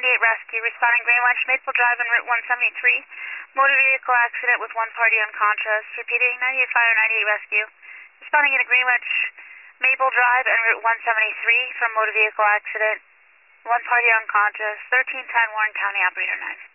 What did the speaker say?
98 rescue, responding Greenwich, Maple Drive on Route 173. Motor vehicle accident with one party unconscious. Repeating, 98 Fire, 98 rescue. Responding into Greenwich, Maple Drive and Route 173 from motor vehicle accident. One party unconscious. 1310 Warren County, operator 9.